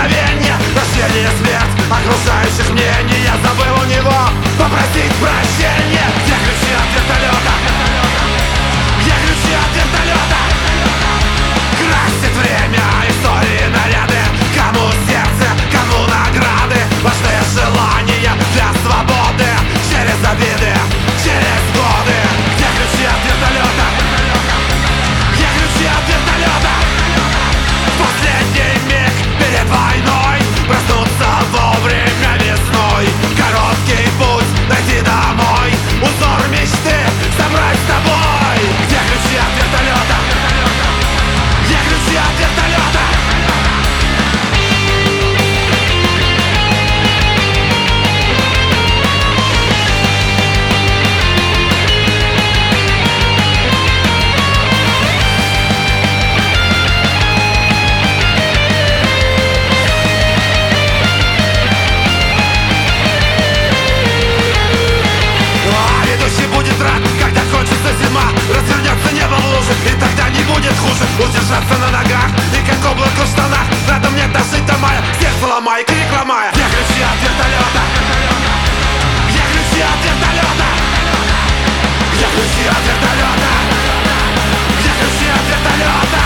мгновенье, рождение, смерть окружающих мнений. Я забыл у него попросить прощения. Где ключи от вертолета? Где ключи от вертолета? Красит время, истории, наряды. Кому сердце, кому награды. Важные желания для свободы. Через обиды, через годы. Где ключи от вертолета? Где ключи от вертолета? В последний миг перед войной проснуться вовремя весной. Короткий путь найти домой. Узор мечты собрать с тобой. Где ключи от вертолета? Где ключи от вертолета? Ведущий будет рад, когда кончится зима. Развернется небо в луже, и тогда не будет хуже. Удержаться на ногах, и как облако в штанах. Надо мне дожить до мая, сердце ломай, крик ломая. Где ключи от вертолета? Где ключи от вертолета? Где ключи от вертолета? Где ключи от вертолета?